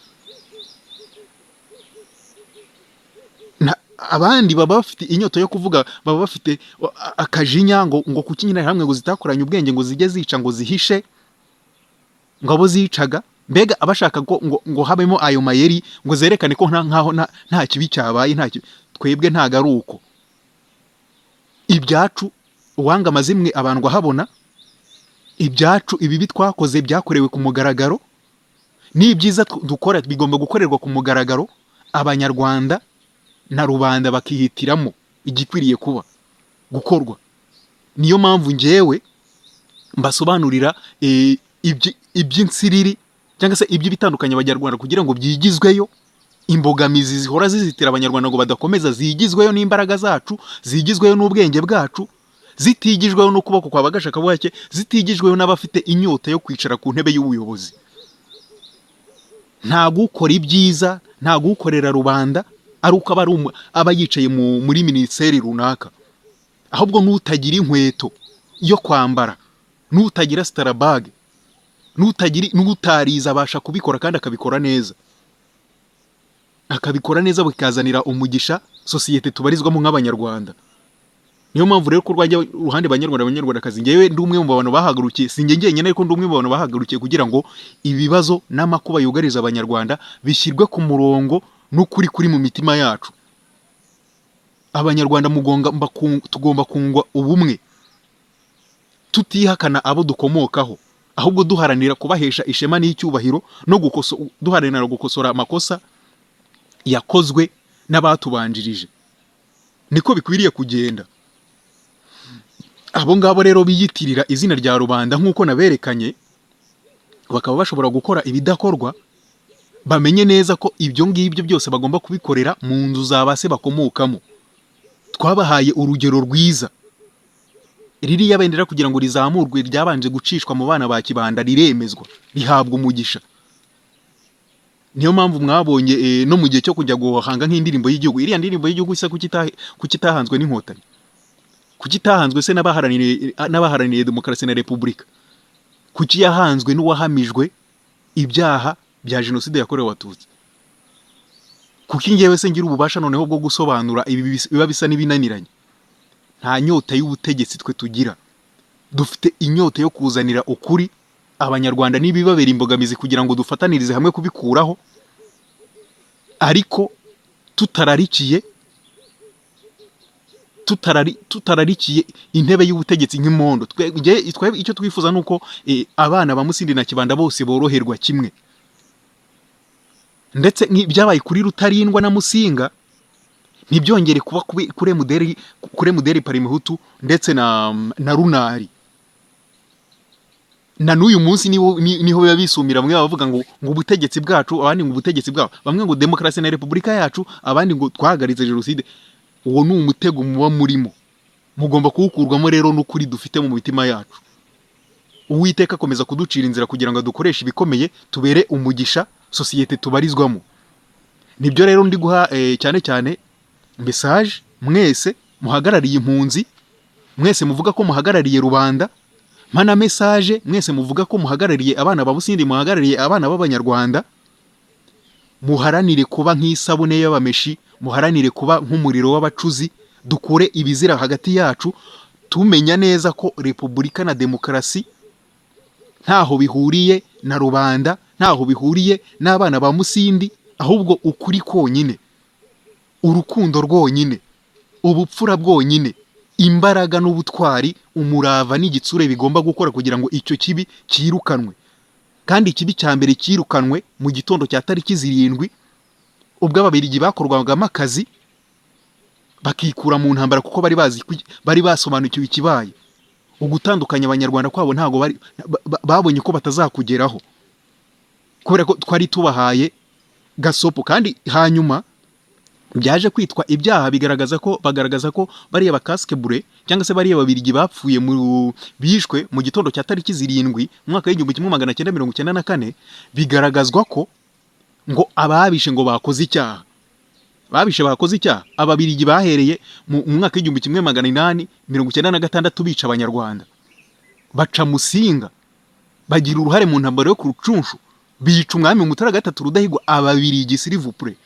Abandi baba bafite inyota yo kuvuga, baba bafite akajinya ngo kukinyina hamwe ngo zitakoranye ubwenge ngo zijye zica ngo zihishe ngo abo zicaga. Mbega abashaka ngo habemo ayo mayeri ngo zerekane ko nta kibi cyabaye, twebwe ntago ari uko. Ibyacu uwanga amazimwe abandwa habona, ibyacu ibi bitwakoze byakorewe ku mugaragaro, n'ibyiza dukora bigomba gukorerwa ku mugaragaro, abanyarwanda na rubanda bakihitiramo igikwiriye kuba gukorwa. Niyo mpamvu njyewe mbasobanurira iby'insiriri cyangwa se iby'ibitandukanye abanyarwanda kugira ngo byigizweyo, imbogamizi zihora zizitira abanyarwanda ngo badakomeza zigizweyo n'imbaraga zacu, zigizweyo n'ubwenge bwacu, zitigijweho n'ukuboko kwa bagashaka buhake, zitigijweho n'abafite inyota yo kwicara ku ntebe y'ubuyobozi. Nta gukora ibyiza, nta gukorera rubanda ari uko aba yicaye muri minisiteri runaka, ahubwo n'utagira inkweto yo kwambara, n'utagira starabage, n'utariza abasha kubikora kandi akabikora neza, bikazanira umugisha sosiyete tubarizwamo nk'abanyarwanda. Niyo mpamvu rero ko rwajya ruhande banyarwandakazi, ngewe ndi umwe mu bantu bahagurukiye, sinjye ngenyene ariko ndi umwe mu bantu bahagurukiye kugira ngo ibibazo n'amakuba yugariza abanyarwanda bishyirwe ku murongo n'ukuri kuri mu mitima yacu. Abanyarwanda tugomba kungwa ubumwe, tutihakana abo dukomokaho, ahubwo duharanira kubahesha ishema n'icyubahiro no duharanira gukosora amakosa yakozwe n'abatubanjirije. Niko bikwiriye kugenda. Abo ngabo rero biyitirira izina rya rubanda nk'uko naberekanye, bakaba bashobora gukora ibidakorwa, bamenye neza ko ibyo ngibyo byose bagomba kubikorera mu nzu za base bakomokamo. Twabahaye urugero rwiza. Ririya bendera kugira ngo rizamurwe ryabanje gucishwa mu bana ba Kibanda, riremezwa, rihabwa umugisha. Niyo mpamvu mwabonye no mu gihe cyo kujya guhanga nk'indirimbo y'igihugu, iriya ndirimbo y'igihugu isa kukitahanzwe n'inkotanyi, kukitahanzwe se n'abaharaniye demokarasi na repubulika, kuki yahanzwe n'uwahamijwe ibyaha bya jenoside yakorewe Abatutsi. Kuki ngewe se ngira ububasha noneho bwo gusobanura ibi biba bisa n'ibinaniranye? Nta nyota y'ubutegetsi twe tugira, dufite inyota yo kuzanira ukuri abanyarwanda n'ibibabera imbogamizi kugira ngo dufatanirize hamwe kubikuraho, ariko tutararikiye intebe y'ubutegetsi nk'imondo. Icyo twifuza nuko abana ba Musindi na Kibanda bose boroherwa kimwe, ndetse byabaye kuri Rutarindwa na Musinga ntibyongere kuba kure muderi Parimehutu ndetse na Runari. Na n'uyu munsi niho biba bisumira, bamwe bavuga ngo ubutegetsi bwacu, abandi ngo ubutegetsi bwabo, bamwe ngo demokarasi na repubulika yacu, abandi ngo twahagaritse jenoside. Uwo ni umutego muba murimo, mugomba kuwukurwamo rero n'ukuri dufite mu mitima yacu. Uwiteka akomeza kuducira inzira kugira ngo dukoreshe ibikomeye, tubere umugisha sosiyete tubarizwamo. Nibyo rero ndi guha cyane cyane message mwese muhagarariye impunzi, mwese muvuga ko muhagarariye rubanda, mana message mwese muvuga ko muhagarariye abana ba Musindi, muhagarariye abana b'abanyarwanda. Muharanire kuba nk'isabune y'abameshi, muharanire kuba nk'umuriro w'abacuzi, dukure ibizira hagati yacu, tumenya neza ko repubulika na demokarasi ntaho bihuriye na rubanda, ntaho bihuriye n'abana ba Musindi, ahubwo ukuri konyine, urukundo rwonyine, ubupfura bwonyine, imbaraga n'ubutwari, umurava n'igitsure bigomba gukora kugira ngo icyo kibi cyirukanwe. Kandi ikibi cya mbere cyirukanwe mu gitondo cya tariki 7 ubwo ababirigi bakorwagamo akazi bakikura mu ntambara, kuko bari basobanukiwe ikibaye. Ugutandukanya abanyarwanda kwabo ntago babonye ko batazakugeraho, kubera ko twari tubahaye gasopo. Kandi hanyuma byaje kwitwa ibyaha, bagaragaza ko bariya bakaske bure cyangwa se bariya babirigi bapfuye bishwe mu gitondo cya tariki 7 mu mwaka w'1994, bigaragazwa ko ngo ababishe ngo bakoze icyaha, bakoze icyaha. Ababirigi bahereye mu mwaka w'1896 bica abanyarwanda, baca Musinga, bagira uruhare mu ntambaro yo ku Rucunshu, bica umwami Mutara III Rudahigwa. Ababirigi s'il vous plaît,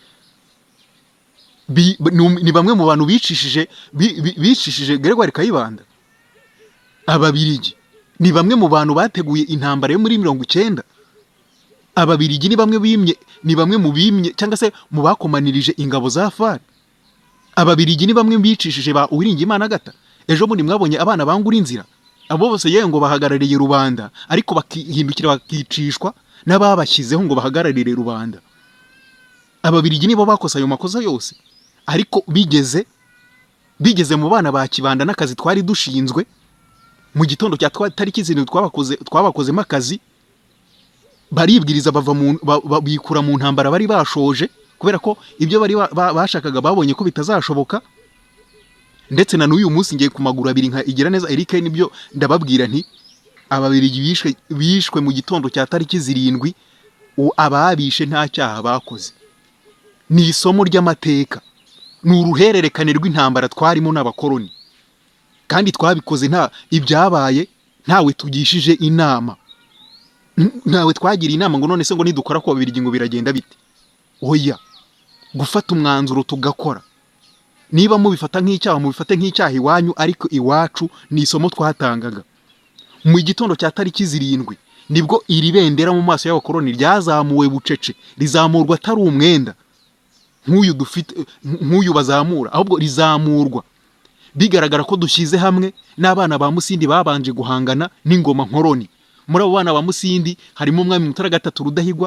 ni bamwe mu bantu bicishije Gregoire Kayibanda. Ababirigi ni bamwe mu bantu bateguye intambara yo muri 90. Ababirigi ni bamwe mu bimye cyangwa se mu bakomanirije ingabo za FARC. Ababirigi ni bamwe bicishije ba Uwiringiyimana Agata. ejo bundi mwabonye abana bangura inzira, abo bose yewe ngo bahagarariye rubanda, ariko bakihindukira bakicishwa n'ababashyizeho ngo bahagararire rubanda. Ababiligi nibo bakoze ayo makosa yose, ariko bigeze mu bana ba kibanda n'akazi twari dushinzwe mu gitondo cya tariki zirindwi twabakozemo akazi, baribwiriza bikura mu ntambara bari bashoje, kubera ko ibyo bari bashakaga babonye ko bitazashoboka. Ndetse na n'uyu munsi ngiye ku maguru abiri nka igira neza Eric, nibyo ndababwira nti ababiligi bishwe mu gitondo cya tariki zirindwi, ababishe nta cyaha bakoze. Ni isomo ry'amateka, ni uruhererekane rw'intambara twarimo n'abakoloni, kandi twabikoze nta ibyabaye ntawe tugishije inama, ntawe twagira inama ngo none se ngo nidukora ko babiri ngo biragenda bite. Oya, gufata umwanzuro tugakora. Niba mubifata nk'icyaha mubifate nk'icyaha iwanyu, ariko iwacu ni isomo twatangaga. Mu gitondo cya tariki zirindwi nibwo iri bendera mu maso y'abakoloni ryazamuwe bucece, rizamurwa atari umwenda nk'uyu dufite, nk'uyu bazamura, ahubwo rizamurwa bigaragara ko dushyize hamwe n'abana ba Musindi babanje guhangana n'ingoma nkoroni. Muri abo bana ba Musindi harimo umwami Mutara gatatu Rudahigwa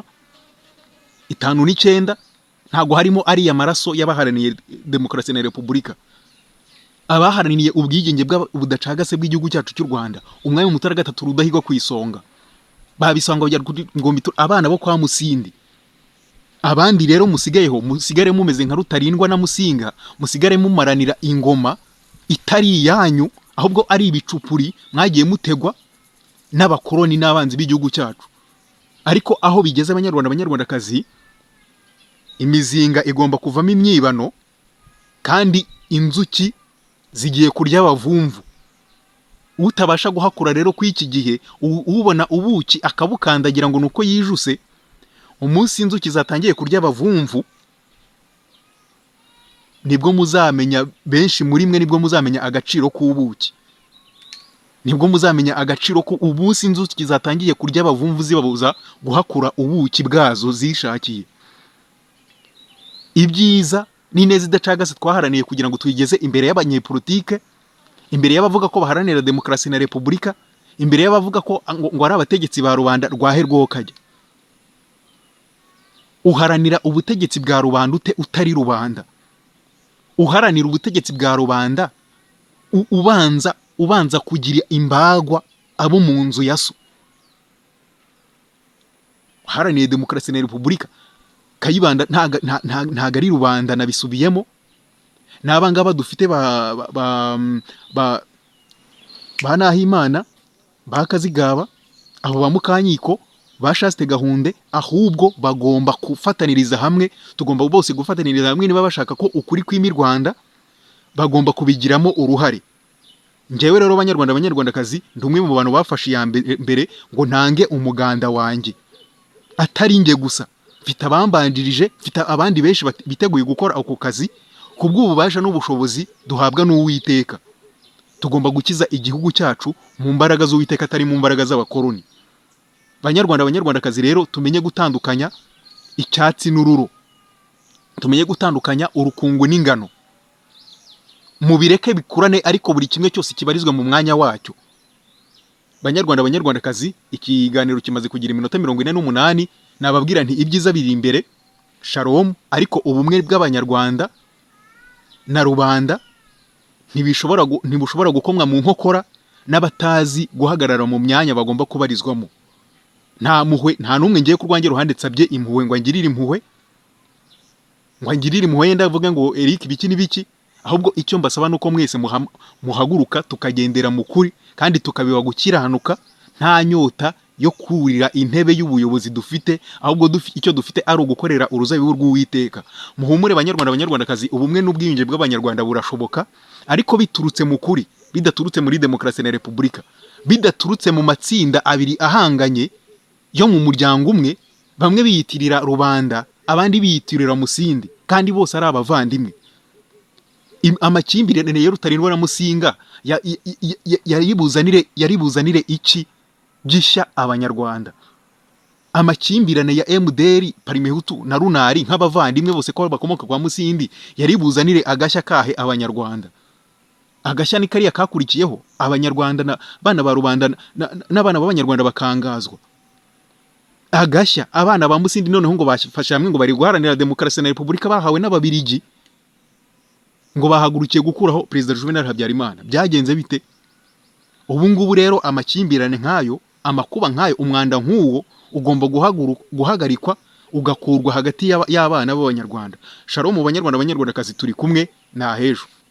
59, ntago harimo ari amaraso y'abaharaniye demokarasi na repubulika, abaharaniye ubwigenge bw'ubudacagase bw'igihugu cyacu cy'u Rwanda. Umwami Mutara gatatu Rudahigwa ku isonga, babisanga ngo abana bo kwa Musindi. Abandi rero musigayeho, musigare mumeze nka Rutarindwa na Musinga, musigare mumaranira ingoma itari yanyu, ahubwo ari ibicupuri mwagiye mutegwa n'abakoloni n'abanzi b'igihugu cyacu. Ariko aho bigeze abanyarwandakazi, imizinga igomba kuvamo imyibano, kandi inzuki zigiye kurya abavumvu. Utabasha guhakura rero kw'iki gihe, ubona ubuki akabukandagira ngo nuko yijuse, umunsi inzuki zatangiye kurya abavumvu nibwo muzamenya, benshi muri mwe nibwo muzamenya agaciro k'ubuki, nibwo muzamenya agaciro ko umunsi inzuki zatangiye kurya abavumvu zibabuza guhakura ubuki bwazo zishakiye. Ibyiza n'ineza idacagase twaharaniye kugira ngo tuyigeze imbere y'abanyepolitike, imbere y'abavuga ko baharanira demokarasi na repubulika, imbere y'abavuga ko ngo ari abategetsi ba rubanda rwahe rwokajya. Uharanira ubutegetsi bwa rubanda ute utari rubanda? Uharanira ubutegetsi bwa rubanda ubanza kugira imbagwa abo mu nzu ya so. Uharaniye demokarasi na repubulika, Kayibanda ntago ari rubanda, nabisubiyemo. N'abangaba dufite ba Nahimana, ba Kazigaba, abo ba Mukanyiko, ba Shaste Gahunde, ahubwo bagomba gufataniriza hamwe. Tugomba bose gufataniriza hamwe niba bashaka ko ukuri kw'imi Rwanda, bagomba kubigiramo uruhare. Njyewe rero abanyarwandakazi, ndumwe mu bantu bafashe ya mbere ngo ntange umuganda wanjye, atari nge gusa, mfite abambandirije, mfite abandi benshi biteguye gukora ako kazi kubw'ububasha n'ubushobozi duhabwa n'Uwiteka. Tugomba gukiza igihugu cyacu mu mbaraga z'Uwiteka, atari mu mbaraga z'abakoloni. Abanyarwandakazi rero tumenye gutandukanya icyatsi n'ururo, tumenye gutandukanya urukungu n'ingano, mubireke bikurane, ariko buri kimwe cyose kibarizwa mu mwanya wacyo. Banyarwandakazi, ikiganiro kimaze kugira iminota 48. Nababwira nti ibyiza biri imbere, shalom, ariko ubumwe bw'abanyarwanda na rubanda ntibushobora gukomwa mu nkokora n'abatazi guhagarara mu myanya bagomba kubarizwamo. Nta n'umwe ngiye ku rwanjye ruhande nsabye impuhwe ngo angirire impuhwe, yenda avuga ngo Eric biki n'ibiki. Ahubwo icyo mbasaba nuko mwese muhaguruka tukagendera mu kuri, kandi tukabiba gukiranuka, nta nyota yo kurira intebe y'ubuyobozi dufite, ahubwo icyo dufite ari ugukorera uruzabibu rw'Uwiteka. Muhumure banyarwandakazi, ubumwe n'ubwiyunge bw'abanyarwanda burashoboka, ariko biturutse mu kuri, bidaturutse muri demokarasi na repubulika, bidaturutse mu matsinda abiri ahanganye yo mu muryango umwe, bamwe biyitirira rubanda, abandi biyitirira Musindi, kandi bose ari abavandimwe. Amakimbirane ya Rutarindwa na Musinga yaribuzanire iki gishya abanyarwanda? Amakimbirane ya MDR, Parimehutu na Runari nk'abavandimwe bose ko bakomoka kwa Musindi yaribuzanire agashya kahe abanyarwanda? agashya ni kariya kakurikiyeho abanyarwanda bana ba rubanda n'abana b'abanyarwanda bakangazwa. Agashya abana ba Musindi noneho ngo bafashe hamwe ngo bari guharanira demokarasi na repubulika bahawe n'ababirigi, ngo bahagurukiye gukuraho Perezida Juvenal Habyarimana. Byagenze bite? Ubu ngubu rero amakimbirane nk'ayo, amakuba nk'ayo, umwanda nk'uwo ugomba guhagarikwa ugakurwa hagati y'abana b'abanyarwanda. Shalom mu banyarwanda, abanyarwandakazi turi kumwe, nta hejo.